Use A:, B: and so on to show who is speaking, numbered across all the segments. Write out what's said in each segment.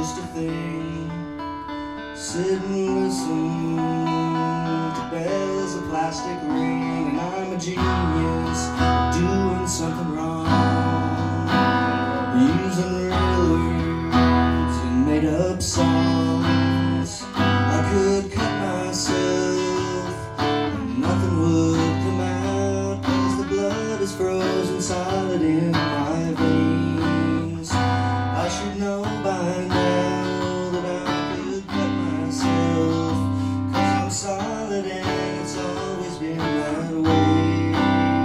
A: just a thing. Sit and listen to bells, a plastic ring, and I'm a genius doing something wrong, using real words and made up songs. I could cut myself and nothing would come out, 'cause the blood is frozen solid in my veins. I should know by now that I could cut myself, 'cause I'm solid and it's always been that way.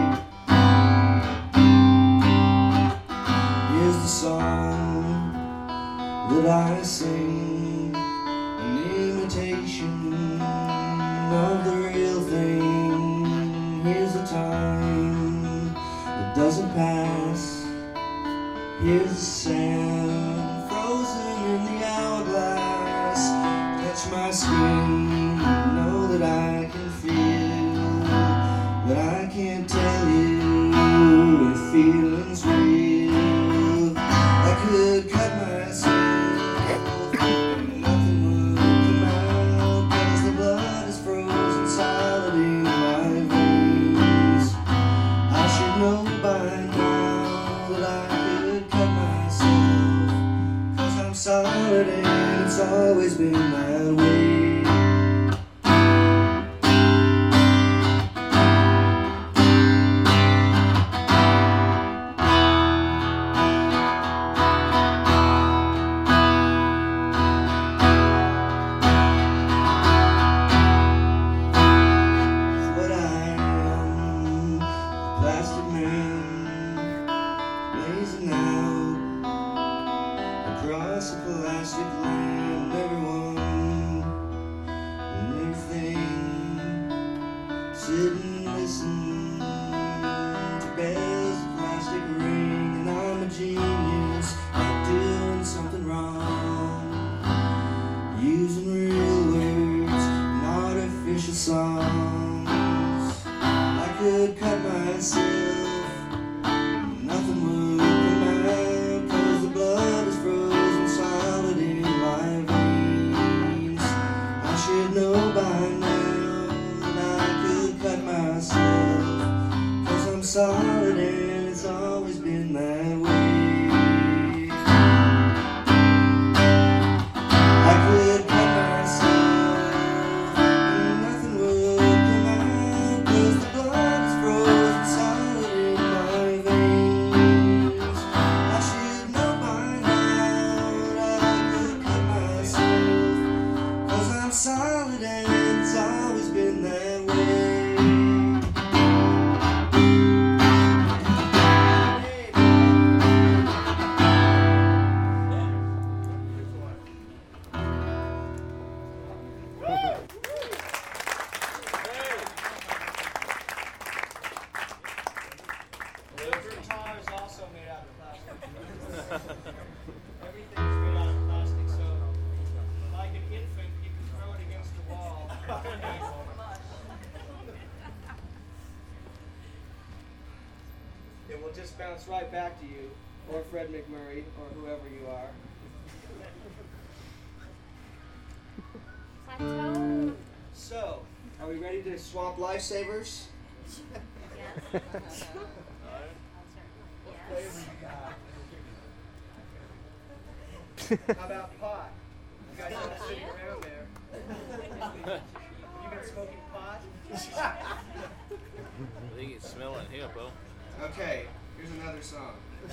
A: Here's the song that I sing, an imitation of the real thing. Here's the time that doesn't pass. Here's the sand frozen in the hourglass. Touch my skin, know that I can feel, but I can't tell you if feeling's real. I could cut myself and nothing would come out, 'cause the blood is frozen solid in my veins. I should know by now that I could cut myself, 'cause I'm solid and it's always been that way. What I am, a plastic man, blazing out across a plastic land. Everyone and everything, sit and listen to bells, a plastic ring, and I'm a genius at doing something wrong, using real words and artificial songs. I could cut myself, nothing would come out, 'cause the blood is frozen solid in my veins. I should know by now that I could cut myself, 'cause I'm solid and it's always been that way. I could cut myself and nothing would come out, 'cause the blood is frozen solid in my veins. I should know by now that I could cut myself, 'cause I'm solid and it's always been that way.
B: Your guitar is also made out of plastic. Everything's made out of plastic, so like an infant, you can throw it against the wall. It will just bounce right back to you, or Fred McMurray, or whoever you are.
C: Plateau.
B: So, are we ready to swap lifesavers?
C: Yes. Yes.
B: How about pot? You guys all sitting around there. You been smoking pot?
D: I think it's smelling hippo.
B: Okay, here's another song.